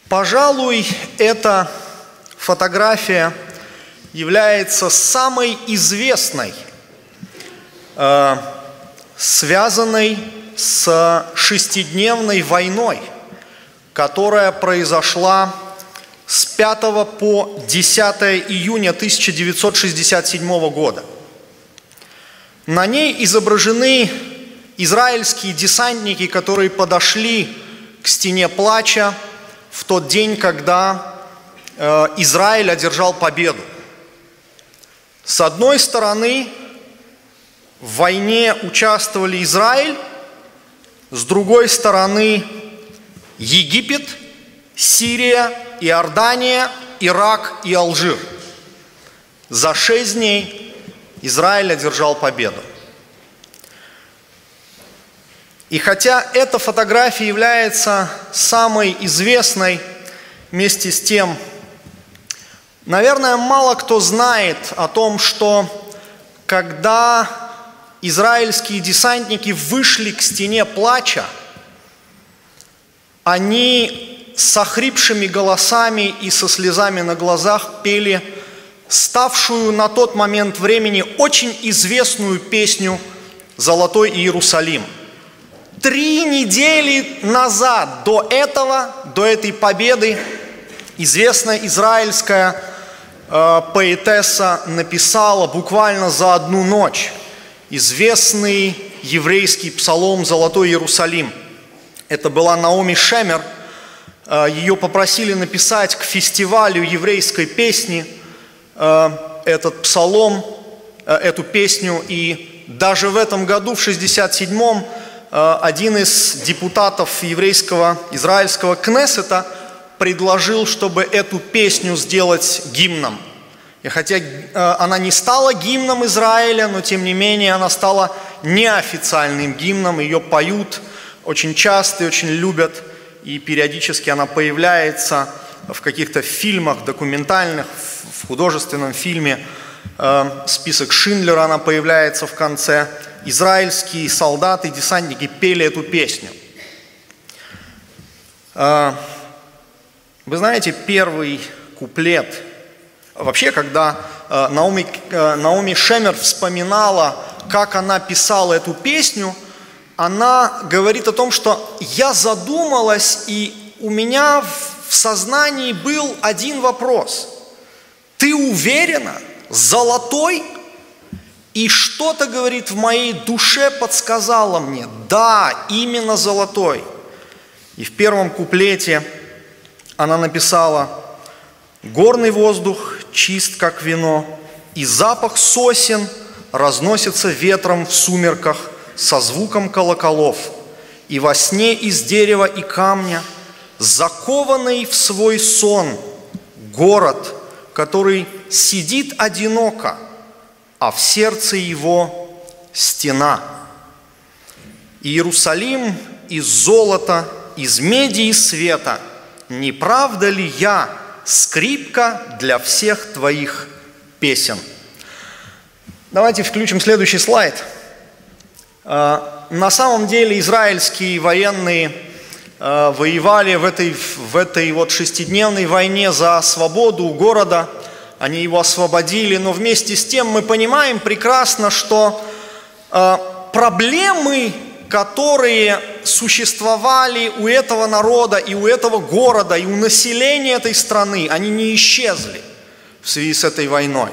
Пожалуй, эта фотография является самой известной, связанной с шестидневной войной, которая произошла с 5 по 10 июня 1967 года. На ней изображены израильские десантники, которые подошли к стене плача в тот день, когда Израиль одержал победу. С одной стороны, в войне участвовали Израиль, с другой стороны, Египет, Сирия, Иордания, Ирак и Алжир. За 6 дней Израиль одержал победу. И хотя эта фотография является самой известной, вместе с тем, наверное, мало кто знает о том, что когда израильские десантники вышли к стене плача, они с охрипшими голосами и со слезами на глазах пели ставшую на тот момент времени очень известную песню «Золотой Иерусалим». 3 недели назад, до этой победы, известная израильская поэтесса написала буквально за одну ночь известный еврейский псалом «Золотой Иерусалим». Это была Наоми Шемер. Ее попросили написать к фестивалю еврейской песни этот псалом, эту песню. И даже в этом году, в 67-м, один из депутатов израильского Кнессета предложил, чтобы эту песню сделать гимном. И хотя она не стала гимном Израиля, но тем не менее она стала неофициальным гимном. Ее поют очень часто и очень любят, и периодически она появляется в каких-то фильмах документальных, в художественном фильме «Список Шиндлера» она появляется в конце. Израильские солдаты, десантники пели эту песню. Вы знаете, первый куплет, вообще, когда Наоми Шемер вспоминала, как она писала эту песню, она говорит о том, что я задумалась, и у меня в сознании был один вопрос. Ты уверена? Золотой? И что-то, говорит, в моей душе подсказало мне, да, именно золотой. И в первом куплете она написала: «Горный воздух чист, как вино, и запах сосен разносится ветром в сумерках со звуком колоколов, и во сне из дерева и камня, закованный в свой сон, город, который сидит одиноко, а в сердце его стена. Иерусалим из золота, из меди и света, не правда ли я скрипка для всех твоих песен?» Давайте включим следующий слайд. На самом деле израильские военные воевали в этой вот 6-дневной войне за свободу города. Они его освободили, но вместе с тем мы понимаем прекрасно, что проблемы, которые существовали у этого народа и у этого города, и у населения этой страны, они не исчезли в связи с этой войной.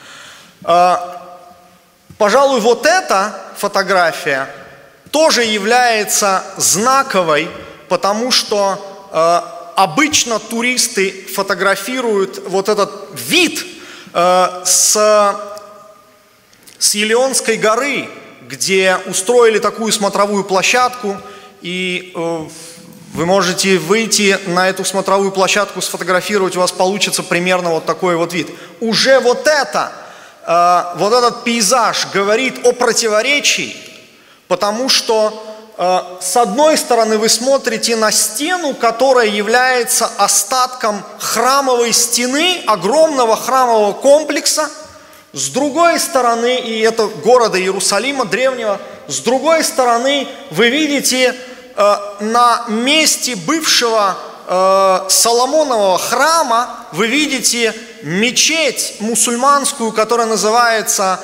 Пожалуй, вот эта фотография тоже является знаковой, потому что обычно туристы фотографируют вот этот вид с Елеонской горы, где устроили такую смотровую площадку, и вы можете выйти на эту смотровую площадку, сфотографировать, у вас получится примерно вот такой вот вид. Уже вот этот пейзаж говорит о противоречии, потому что с одной стороны вы смотрите на стену, которая является остатком храмовой стены, огромного храмового комплекса, с другой стороны, и это города Иерусалима древнего, с другой стороны вы видите на месте бывшего Соломонового храма вы видите мечеть мусульманскую, которая называется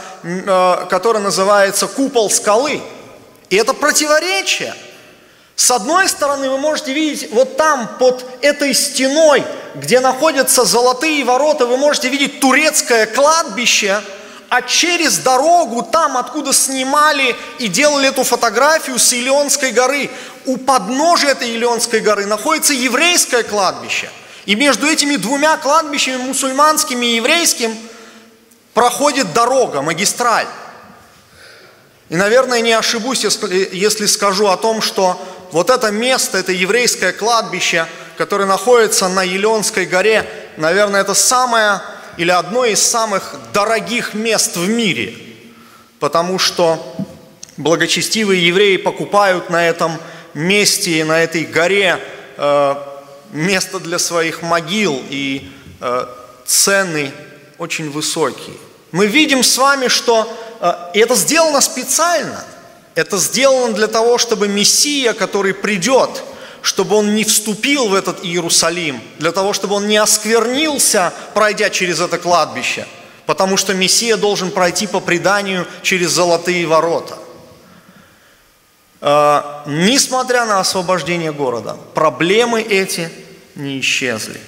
купол скалы. И это противоречие. С одной стороны, вы можете видеть вот там, под этой стеной, где находятся золотые ворота, вы можете видеть турецкое кладбище, а через дорогу, там, откуда снимали и делали эту фотографию с Илионской горы, у подножия этой Илионской горы находится еврейское кладбище. И между этими двумя кладбищами, мусульманским и еврейским, проходит дорога, магистраль. И, наверное, не ошибусь, если скажу о том, что вот это место, это еврейское кладбище, которое находится на Илионской горе, наверное, это самое или одно из самых дорогих мест в мире, потому что благочестивые евреи покупают на этом месте, на этой горе место для своих могил, и цены очень высокие. Мы видим с вами, что это сделано специально. Это сделано для того, чтобы Мессия, который придет, чтобы он не вступил в этот Иерусалим, для того, чтобы он не осквернился, пройдя через это кладбище, потому что Мессия должен пройти по преданию через золотые ворота. Несмотря на освобождение города, проблемы эти не исчезли.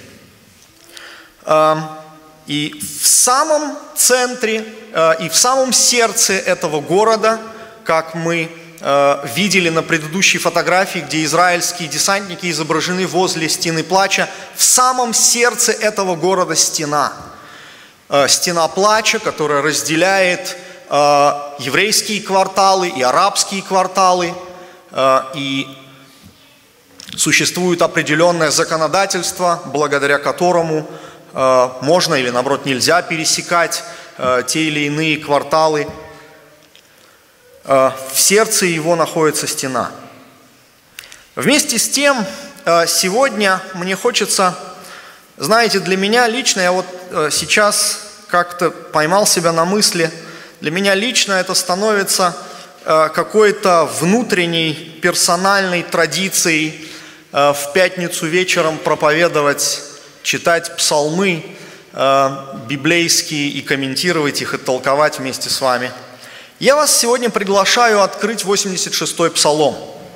И в самом центре, и в самом сердце этого города, как мы видели на предыдущей фотографии, где израильские десантники изображены возле стены плача, в самом сердце этого города стена. Стена плача, которая разделяет еврейские кварталы и арабские кварталы, и существует определенное законодательство, благодаря которому можно или, наоборот, нельзя пересекать те или иные кварталы. В сердце его находится стена. Вместе с тем, сегодня мне хочется, знаете, для меня лично, я вот сейчас как-то поймал себя на мысли, для меня лично это становится какой-то внутренней, персональной традицией в пятницу вечером проповедовать, читать псалмы библейские и комментировать их, и толковать вместе с вами. Я вас сегодня приглашаю открыть 86-й псалом.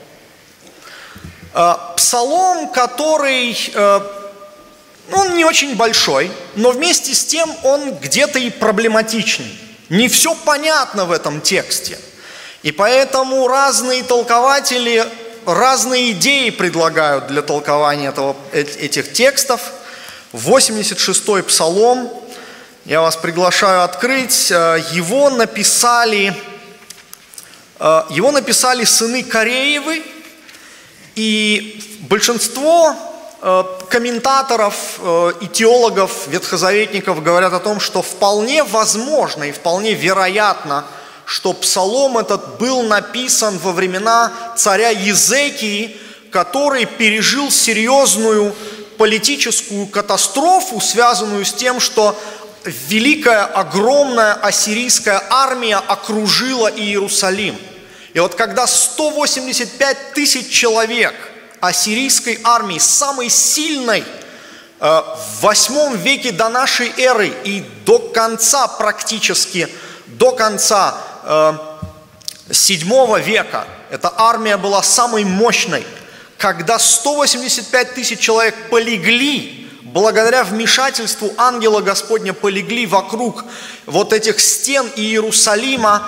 Псалом, который, он не очень большой, но вместе с тем он где-то и проблематичный. Не все понятно в этом тексте. И поэтому разные толкователи разные идеи предлагают для толкования этих текстов. 86-й псалом. Я вас приглашаю открыть. Его написали сыны Кореевы, и большинство комментаторов и теологов, ветхозаветников говорят о том, что вполне возможно и вполне вероятно, что псалом этот был написан во времена царя Езекии, который пережил серьезную политическую катастрофу, связанную с тем, что великая, огромная ассирийская армия окружила Иерусалим. И вот когда 185 тысяч человек ассирийской армии, самой сильной в 8 веке до нашей эры и до конца, практически до конца 7 века, эта армия была самой мощной, когда 185 тысяч человек полегли, благодаря вмешательству ангела Господня полегли вокруг вот этих стен Иерусалима,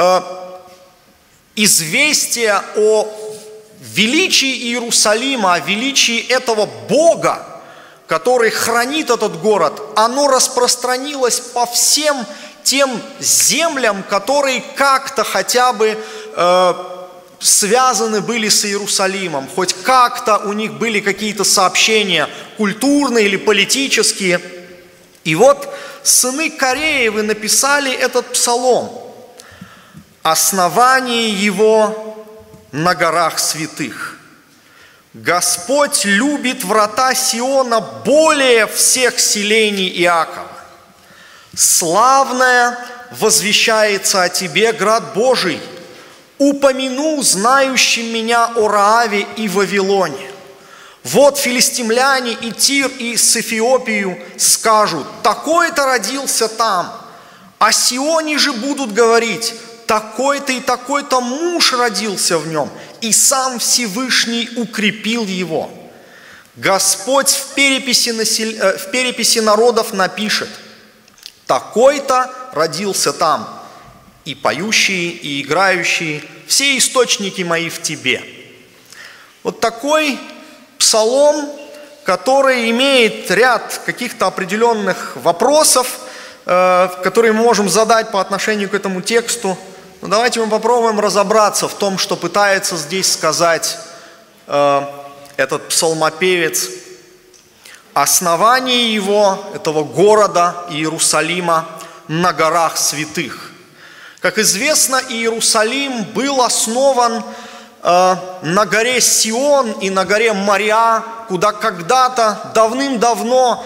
известие о величии Иерусалима, о величии этого Бога, который хранит этот город, оно распространилось по всем тем землям, которые как-то хотя бы связаны были с Иерусалимом, хоть как-то у них были какие-то сообщения культурные или политические. И вот сыны Кореевы написали этот псалом. Основание его на горах святых. Господь любит врата Сиона более всех селений Иакова. Славное возвещается о тебе, град Божий. Упомяну знающим меня о Рааве и Вавилоне. Вот филистимляне и Тир и с Эфиопию скажут: такой-то родился там. О Сионе же будут говорить: такой-то и такой-то муж родился в нем, и сам Всевышний укрепил его. Господь в переписи народов напишет: такой-то родился там. И поющие, и играющие, все источники мои в тебе. Вот такой псалом, который имеет ряд каких-то определенных вопросов, которые мы можем задать по отношению к этому тексту. Но давайте мы попробуем разобраться в том, что пытается здесь сказать этот псалмопевец. Основание его, этого города Иерусалима, на горах святых. Как известно, Иерусалим был основан на горе Сион и на горе Мория, куда когда-то давным-давно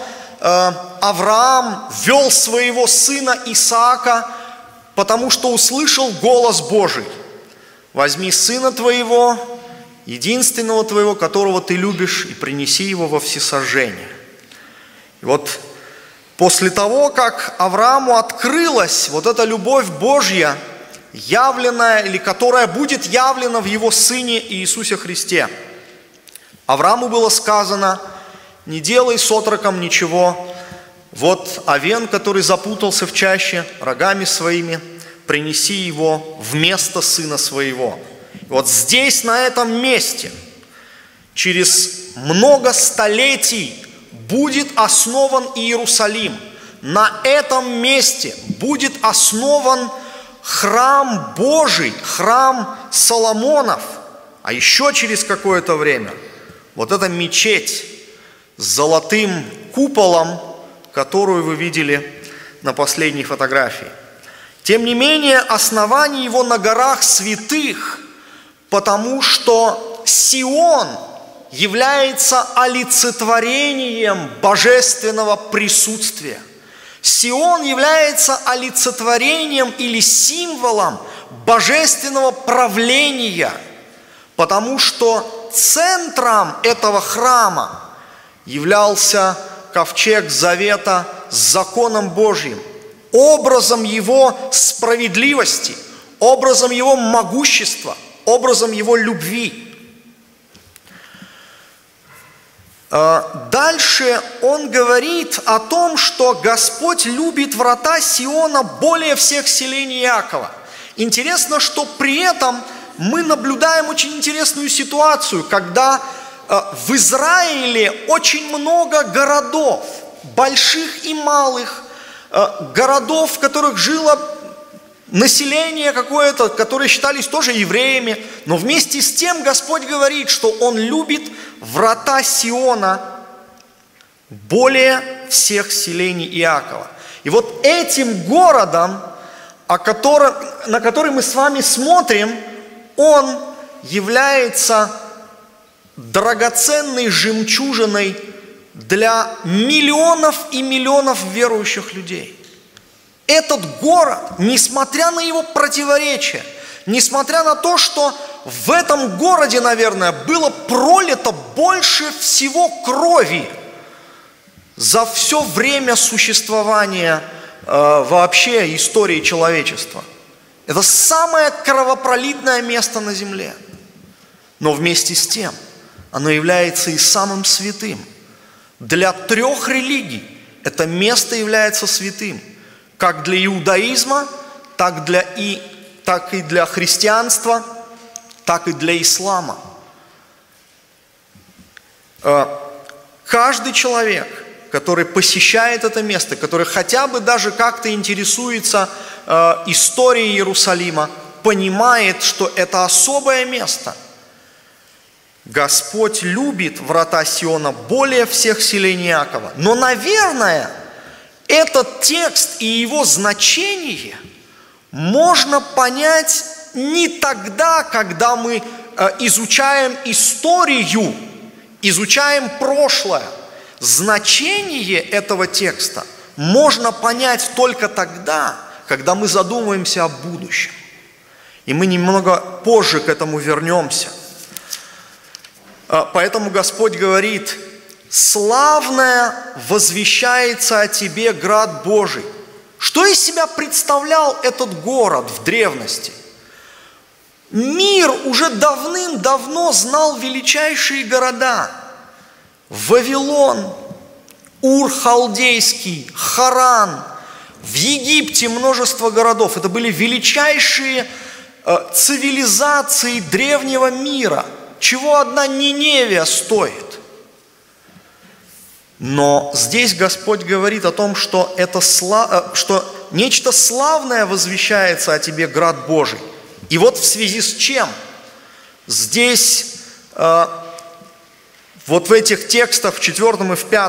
Авраам вел своего сына Исаака, потому что услышал голос Божий: возьми сына твоего, единственного твоего, которого ты любишь, и принеси его во всесожжение. И вот после того, как Аврааму открылась вот эта любовь Божья, явленная, или которая будет явлена в его Сыне Иисусе Христе, Аврааму было сказано: не делай с отроком ничего, вот овен, который запутался в чаще, рогами своими, принеси его вместо сына своего. И вот здесь, на этом месте, через много столетий, будет основан Иерусалим. На этом месте будет основан храм Божий, храм Соломонов. А еще через какое-то время вот эта мечеть с золотым куполом, которую вы видели на последней фотографии. Тем не менее, основание его на горах святых, потому что Сион является олицетворением божественного присутствия. Сион является олицетворением или символом божественного правления, потому что центром этого храма являлся ковчег завета с законом Божьим, образом его справедливости, образом его могущества, образом его любви. Дальше он говорит о том, что Господь любит врата Сиона более всех селений Иакова. Интересно, что при этом мы наблюдаем очень интересную ситуацию, когда в Израиле очень много городов, больших и малых, городов, в которых жило население какое-то, которые считались тоже евреями, но вместе с тем Господь говорит, что Он любит врата Сиона более всех селений Иакова. И вот этим городом, на который мы с вами смотрим, он является драгоценной жемчужиной для миллионов и миллионов верующих людей. Этот город, несмотря на его противоречия, несмотря на то, что в этом городе, наверное, было пролито больше всего крови за все время существования вообще истории человечества. Это самое кровопролитное место на земле. Но вместе с тем оно является и самым святым. Для 3 религий это место является святым. Как для иудаизма, так и для христианства, так и для ислама. Каждый человек, который посещает это место, который хотя бы даже как-то интересуется историей Иерусалима, понимает, что это особое место. Господь любит врата Сиона более всех селений Иакова. Но, наверное, этот текст и его значение можно понять не тогда, когда мы изучаем историю, изучаем прошлое. Значение этого текста можно понять только тогда, когда мы задумаемся о будущем. И мы немного позже к этому вернемся. Поэтому Господь говорит: «Славное возвещается о тебе, град Божий». Что из себя представлял этот город в древности? Мир уже давным-давно знал величайшие города: Вавилон, Ур халдейский, Харан. В Египте множество городов. Это были величайшие цивилизации древнего мира, чего одна Ниневия стоит. Но здесь Господь говорит о том, что нечто славное возвещается о тебе, град Божий. И вот в связи с чем? Здесь, вот в этих текстах, в 4 и в 5,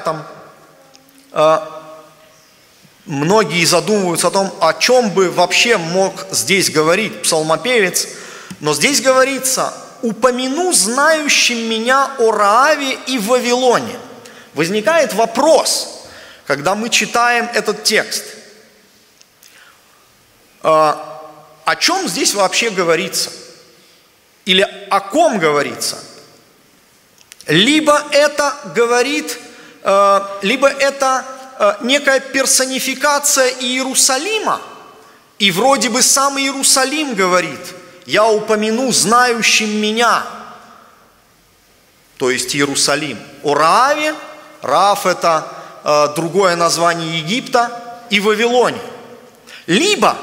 многие задумываются о том, о чем бы вообще мог здесь говорить псалмопевец. Но здесь говорится: «Упомяну знающим меня о Рааве и Вавилоне». Возникает вопрос, когда мы читаем этот текст: о чем здесь вообще говорится? Или о ком говорится? Либо это некая персонификация Иерусалима, и вроде бы сам Иерусалим говорит: «Я упомяну знающим меня», то есть Иерусалим, о Рааве. Раав – это другое название Египта, и Вавилоне. Либо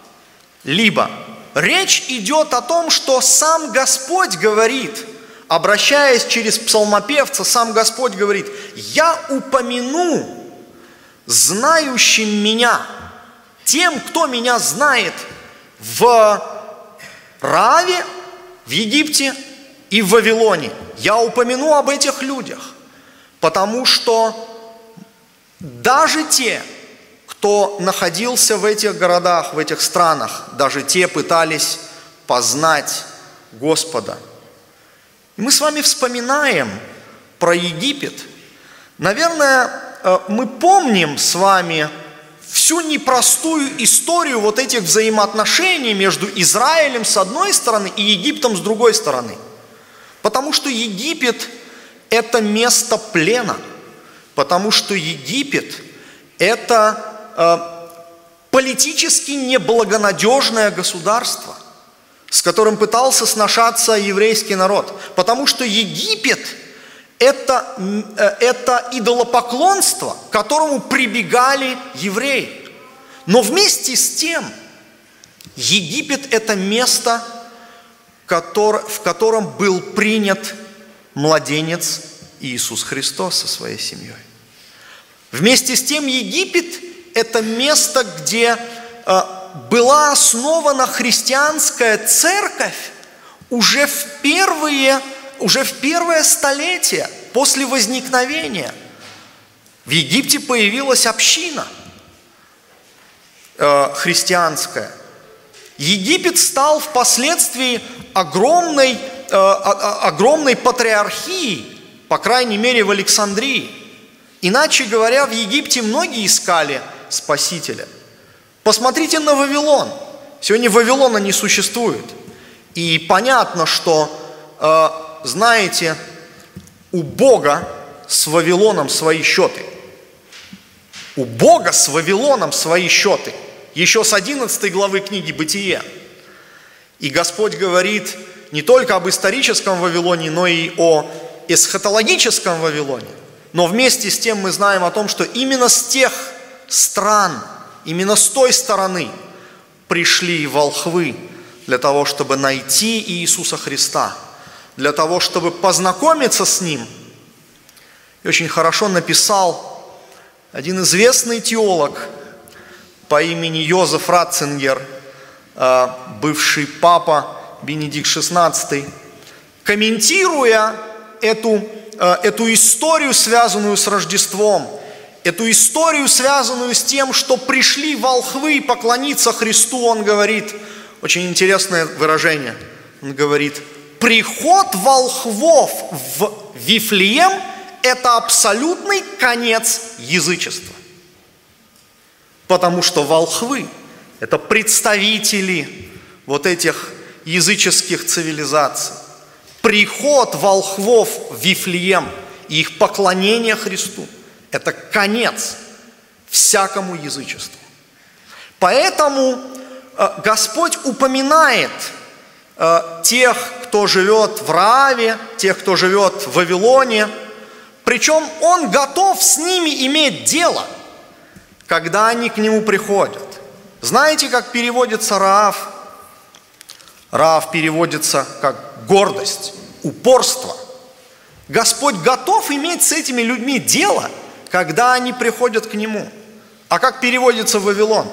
речь идет о том, что сам Господь говорит, обращаясь через псалмопевца, сам Господь говорит: «Я упомяну знающим меня», тем, кто меня знает в Рааве, в Египте и в Вавилоне. Я упомяну об этих людях, потому что даже те, кто находился в этих городах, в этих странах, даже те пытались познать Господа. И мы с вами вспоминаем про Египет. Наверное, мы помним с вами всю непростую историю вот этих взаимоотношений между Израилем с одной стороны и Египтом с другой стороны. Потому что Египет – это место плена, потому что Египет – это политически неблагонадежное государство, с которым пытался сношаться еврейский народ. Потому что Египет – это идолопоклонство, к которому прибегали евреи. Но вместе с тем Египет – это место, в котором был принят младенец Иисус Христос со своей семьей. Вместе с тем Египет – это место, где была основана христианская церковь уже в первое столетие после возникновения. В Египте появилась община христианская. Египет стал впоследствии огромной патриархией, по крайней мере в Александрии. Иначе говоря, в Египте многие искали Спасителя. Посмотрите на Вавилон. Сегодня Вавилона не существует. И понятно, что, знаете, у Бога с Вавилоном свои счеты. У Бога с Вавилоном свои счеты. Еще с 11 главы книги «Бытие». И Господь говорит не только об историческом Вавилоне, но и о эсхатологическом Вавилоне. Но вместе с тем мы знаем о том, что именно с тех стран, именно с той стороны пришли волхвы для того, чтобы найти Иисуса Христа, для того, чтобы познакомиться с Ним. И очень хорошо написал один известный теолог по имени Йозеф Ратцингер, бывший папа Бенедикт XVI, комментируя эту историю, связанную с Рождеством, эту историю, связанную с тем, что пришли волхвы поклониться Христу, он говорит, очень интересное выражение, он говорит: приход волхвов в Вифлеем – это абсолютный конец язычества. Потому что волхвы – это представители вот этих языческих цивилизаций. Приход волхвов в Вифлеем и их поклонение Христу – это конец всякому язычеству. Поэтому Господь упоминает тех, кто живет в Рааве, тех, кто живет в Вавилоне, причем Он готов с ними иметь дело, когда они к Нему приходят. Знаете, как переводится Раав? Раав переводится как гордость, упорство. Господь готов иметь с этими людьми дело, когда они приходят к Нему. А как переводится в Вавилон?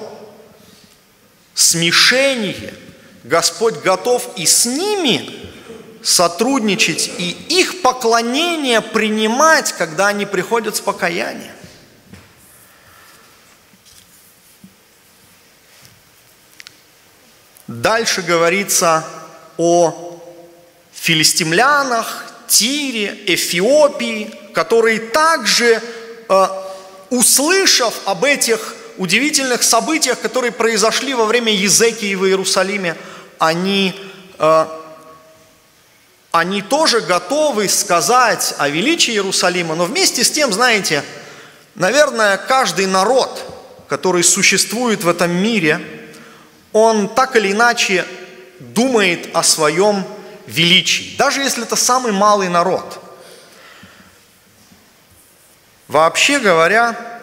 Смешение. Господь готов и с ними сотрудничать, и их поклонение принимать, когда они приходят с покаянием. Дальше говорится о филистимлянах, Тире, Эфиопии, которые также, услышав об этих удивительных событиях, которые произошли во время Езекии в Иерусалиме, они тоже готовы сказать о величии Иерусалима, но вместе с тем, знаете, наверное, каждый народ, который существует в этом мире, он так или иначе думает о своем величии, даже если это самый малый народ. Вообще говоря,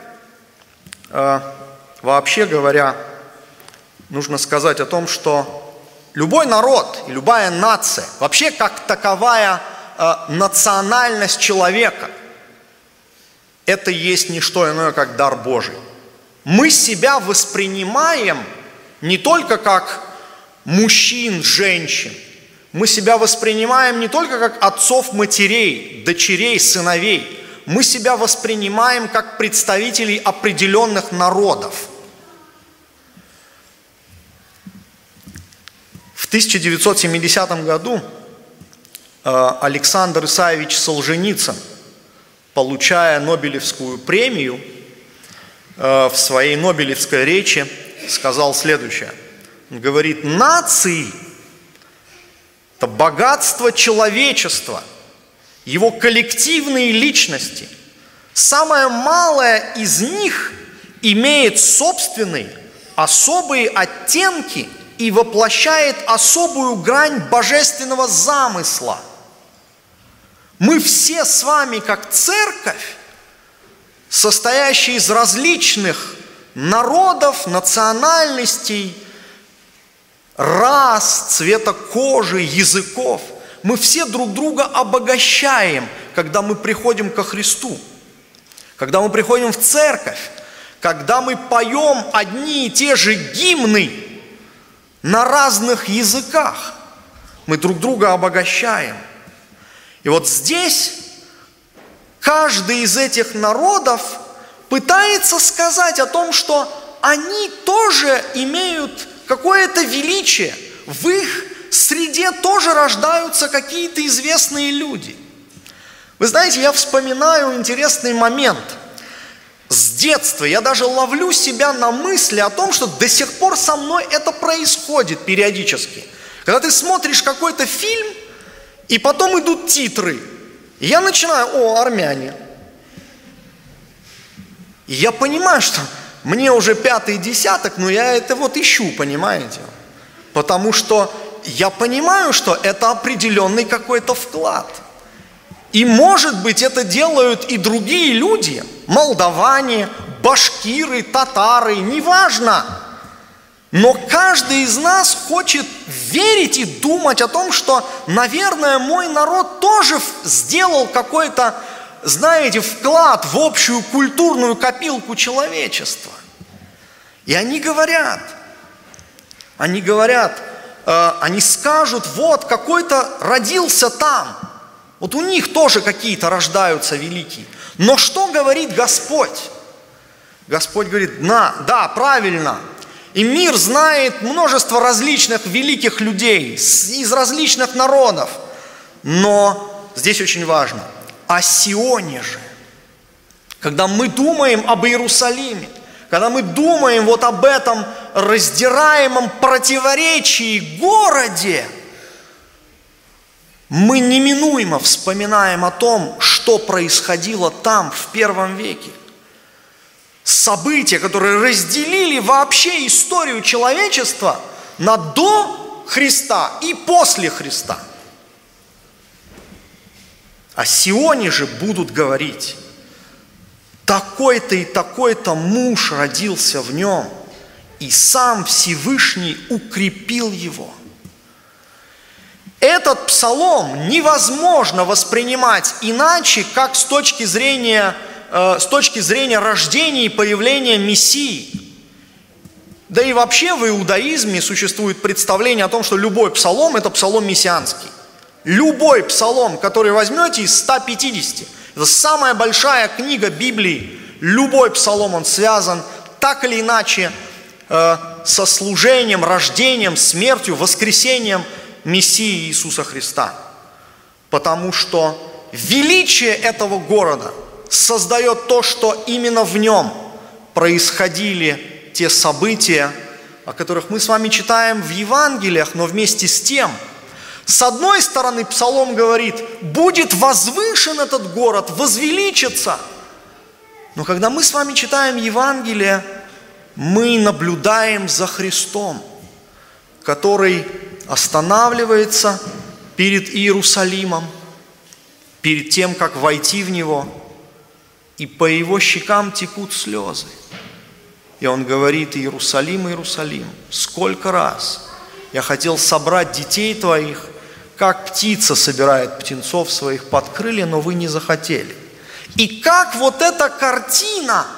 нужно сказать о том, что любой народ и любая нация, вообще как таковая национальность человека, это есть не что иное, как дар Божий. Мы себя воспринимаем не только как мужчин, женщин, мы себя воспринимаем не только как отцов, матерей, дочерей, сыновей, мы себя воспринимаем как представителей определенных народов. В 1970 году Александр Исаевич Солженицын, получая Нобелевскую премию, в своей Нобелевской речи сказал следующее. Он говорит: нации – это богатство человечества, его коллективные личности. Самое малое из них имеет собственные особые оттенки и воплощает особую грань божественного замысла. Мы все с вами, как церковь, состоящая из различных народов, национальностей, рас, цвета кожи, языков, мы все друг друга обогащаем, когда мы приходим ко Христу, когда мы приходим в церковь, когда мы поем одни и те же гимны на разных языках, мы друг друга обогащаем. И вот здесь каждый из этих народов пытается сказать о том, что они тоже имеют какое-то величие, в их среде тоже рождаются какие-то известные люди. Вы знаете, я вспоминаю интересный момент. С детства я даже ловлю себя на мысли о том, что до сих пор со мной это происходит периодически. Когда ты смотришь какой-то фильм, и потом идут титры, и я начинаю: армяне. И я понимаю, что мне уже 5-й десяток, но я это вот ищу, понимаете? Потому что я понимаю, что это определенный какой-то вклад. И, может быть, это делают и другие люди, молдаване, башкиры, татары, неважно. Но каждый из нас хочет верить и думать о том, что, наверное, мой народ тоже сделал какой-то, знаете, вклад в общую культурную копилку человечества. И они скажут: вот какой-то родился там. Вот у них тоже какие-то рождаются великие. Но что говорит Господь? Господь говорит: да, правильно. И мир знает множество различных великих людей из различных народов. Но здесь очень важно: о Сионе же. Когда мы думаем об Иерусалиме, когда мы думаем вот об этом раздираемом противоречии городе, мы неминуемо вспоминаем о том, что происходило там в первом веке. События, которые разделили вообще историю человечества на до Христа и после Христа. О Сионе же будут говорить: такой-то и такой-то муж родился в нем, и сам Всевышний укрепил его. Этот псалом невозможно воспринимать иначе, как с точки зрения рождения и появления Мессии. Да и вообще в иудаизме существует представление о том, что любой псалом – это псалом мессианский. Любой псалом, который возьмете из 150, это самая большая книга Библии, любой псалом, он связан так или иначе со служением, рождением, смертью, воскресением Мессии Иисуса Христа. Потому что величие этого города создает то, что именно в нем происходили те события, о которых мы с вами читаем в Евангелиях, но вместе с тем, с одной стороны, Псалом говорит: будет возвышен этот город, возвеличится. Но когда мы с вами читаем Евангелие, мы наблюдаем за Христом, который останавливается перед Иерусалимом, перед тем, как войти в него, и по его щекам текут слезы. И он говорит: Иерусалим, Иерусалим, сколько раз я хотел собрать детей твоих, как птица собирает птенцов своих под крылья, но вы не захотели. И как вот эта картина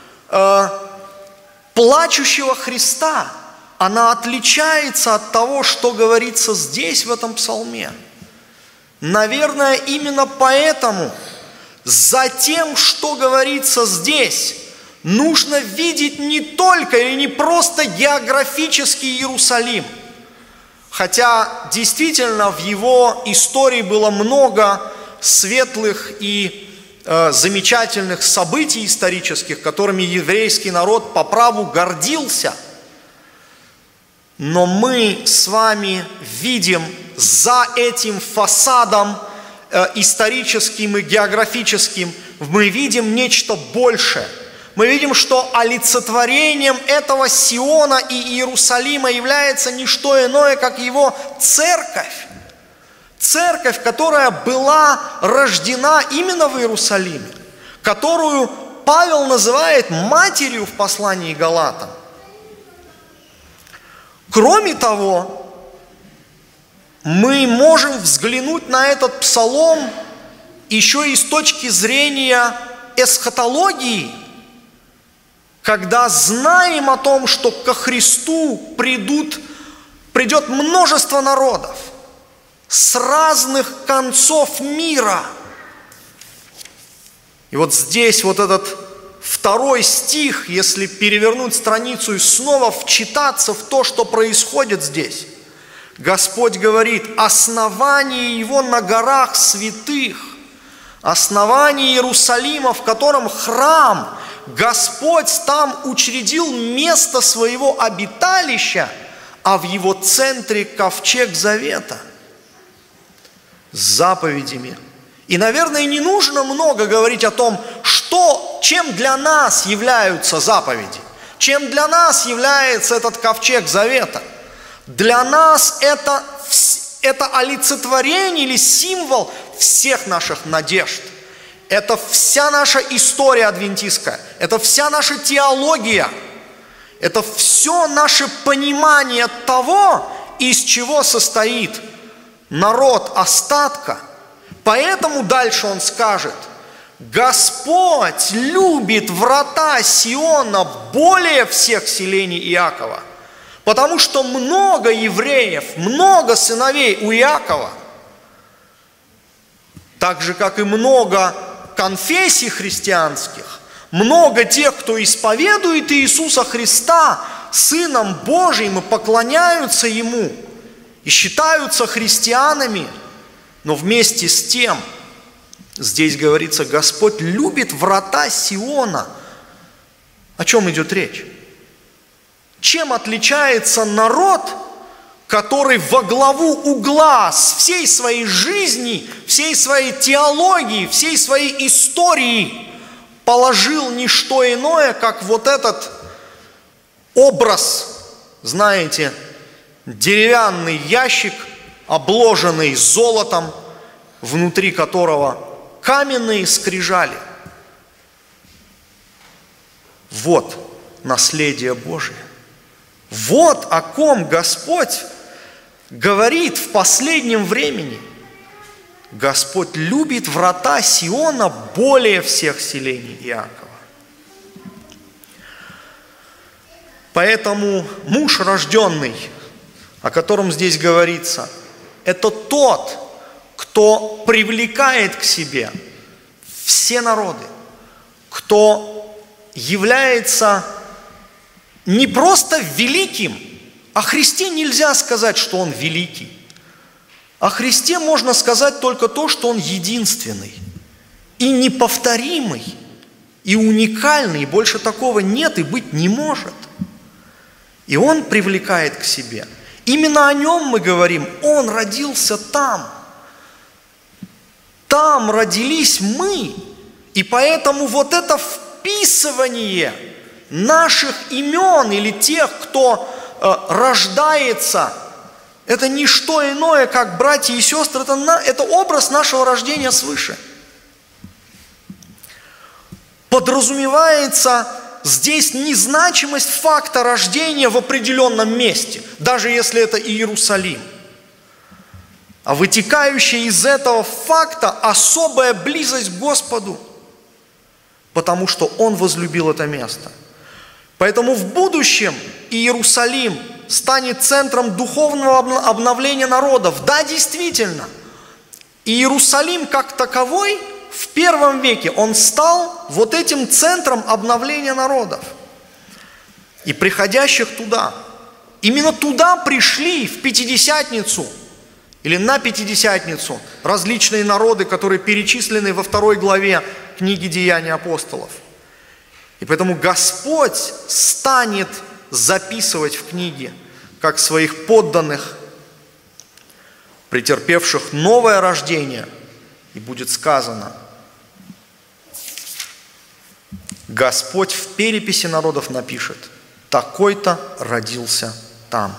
плачущего Христа, она отличается от того, что говорится здесь, в этом псалме. Наверное, именно поэтому за тем, что говорится здесь, нужно видеть не только или не просто географический Иерусалим. Хотя действительно в его истории было много светлых и замечательных событий исторических, которыми еврейский народ по праву гордился. Но мы с вами видим за этим фасадом историческим и географическим, мы видим нечто большее. Мы видим, что олицетворением этого Сиона и Иерусалима является не что иное, как его церковь. Церковь, которая была рождена именно в Иерусалиме, которую Павел называет матерью в послании к Галатам. Кроме того, мы можем взглянуть на этот псалом еще и с точки зрения эсхатологии, когда знаем о том, что ко Христу придет множество народов с разных концов мира. И вот здесь вот этот 2 стих, если перевернуть страницу и снова вчитаться в то, что происходит здесь, Господь говорит: основание его на горах святых, основание Иерусалима, в котором храм, Господь там учредил место своего обиталища, а в его центре ковчег завета с заповедями. И, наверное, не нужно много говорить о том, чем для нас являются заповеди, чем для нас является этот ковчег завета. Для нас это олицетворение или символ всех наших надежд. Это вся наша история адвентистская, это вся наша теология, это все наше понимание того, из чего состоит народ остатка. Поэтому дальше он скажет: Господь любит врата Сиона более всех селений Иакова, потому что много евреев, много сыновей у Иакова, так же, как и много конфессий христианских, много тех, кто исповедует Иисуса Христа Сыном Божиим и поклоняются Ему, и считаются христианами, но вместе с тем, здесь говорится, Господь любит врата Сиона. О чем идет речь? Чем отличается народ, который во главу угла всей своей жизни, всей своей теологии, всей своей истории положил не что иное, как вот этот образ, знаете, деревянный ящик, обложенный золотом, внутри которого каменные скрижали. Вот наследие Божие. Вот о ком Господь говорит в последнем времени. Господь любит врата Сиона более всех селений Иакова. Поэтому муж рожденный, о котором здесь говорится, это тот, кто привлекает к себе все народы, кто является не просто великим. О Христе нельзя сказать, что Он великий. О Христе можно сказать только то, что Он единственный и неповторимый, и уникальный, и больше такого нет и быть не может. И Он привлекает к себе. Именно о Нем мы говорим. Он родился там. Там родились мы. И поэтому вот это вписывание наших имен или тех, кто рождается, это не что иное, как братья и сестры, это образ нашего рождения свыше. Подразумевается здесь незначимость факта рождения в определенном месте, даже если это Иерусалим. А вытекающая из этого факта особая близость к Господу, потому что Он возлюбил это место. Поэтому в будущем Иерусалим станет центром духовного обновления народов. Да, действительно, Иерусалим как таковой в первом веке, он стал вот этим центром обновления народов и приходящих туда. Именно туда пришли в Пятидесятницу или на Пятидесятницу различные народы, которые перечислены во 2 главе книги «Деяния апостолов». И поэтому Господь станет записывать в книге, как своих подданных, претерпевших новое рождение, и будет сказано: Господь в переписи народов напишет: такой-то родился там.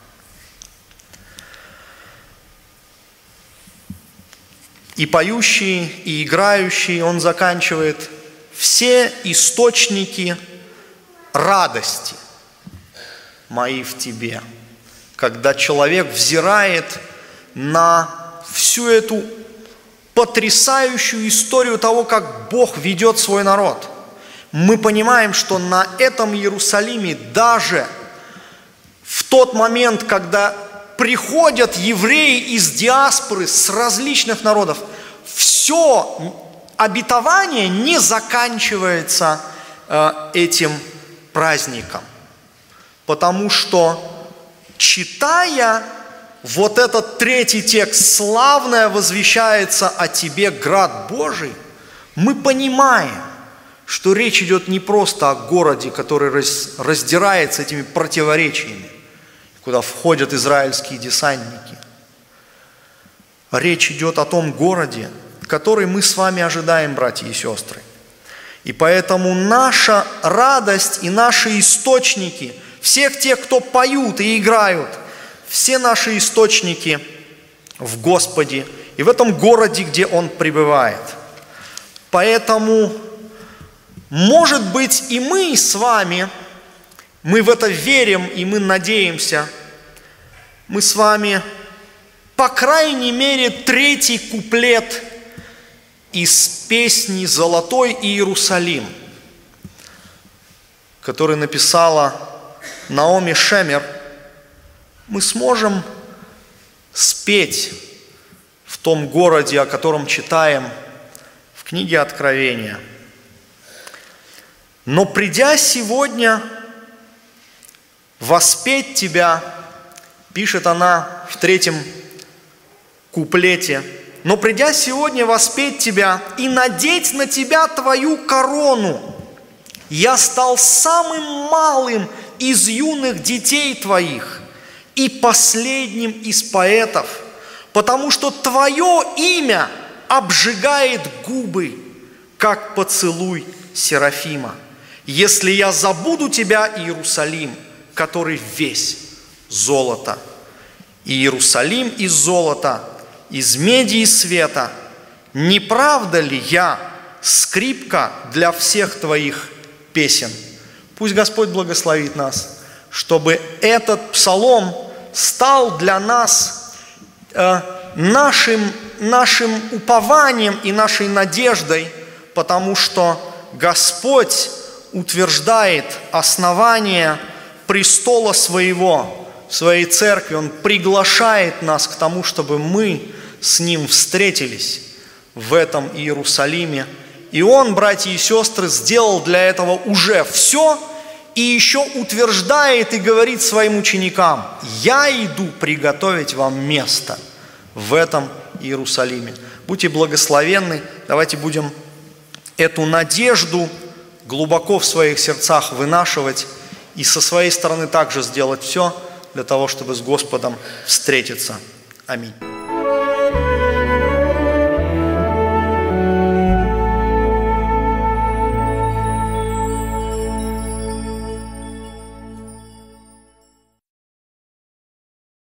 И поющие, и играющие, он заканчивает, все источники радости мои в тебе. Когда человек взирает на всю эту потрясающую историю того, как Бог ведет свой народ, мы понимаем, что на этом Иерусалиме даже в тот момент, когда приходят евреи из диаспоры с различных народов, все обетование не заканчивается этим праздником. Потому что, читая вот этот 3 текст, славное возвещается о тебе, град Божий, мы понимаем, что речь идет не просто о городе, который раздирается этими противоречиями, куда входят израильские десантники. Речь идет о том городе, который мы с вами ожидаем, братья и сестры. И поэтому наша радость и наши источники, всех тех, кто поют и играют, все наши источники в Господе и в этом городе, где Он пребывает. Поэтому, может быть, и мы с вами, мы в это верим и мы надеемся, мы с вами, по крайней мере, 3 куплет из песни «Золотой Иерусалим», который написала Наоми Шемер, мы сможем спеть в том городе, о котором читаем в книге Откровения. Но придя сегодня воспеть тебя, пишет она в 3 куплете, но придя сегодня воспеть тебя и надеть на тебя твою корону, я стал самым малым из юных детей твоих, и последним из поэтов, потому что Твое имя обжигает губы, как поцелуй Серафима. Если я забуду Тебя, Иерусалим, который весь золото. Иерусалим из золота, из меди и света. Не правда ли я скрипка для всех Твоих песен? Пусть Господь благословит нас, чтобы этот псалом стал для нас нашим упованием и нашей надеждой, потому что Господь утверждает основание престола Своего, Своей церкви. Он приглашает нас к тому, чтобы мы с Ним встретились в этом Иерусалиме. И Он, братья и сестры, сделал для этого уже все, и еще утверждает и говорит своим ученикам: «Я иду приготовить вам место в этом Иерусалиме». Будьте благословенны, давайте будем эту надежду глубоко в своих сердцах вынашивать и со своей стороны также сделать все для того, чтобы с Господом встретиться. Аминь.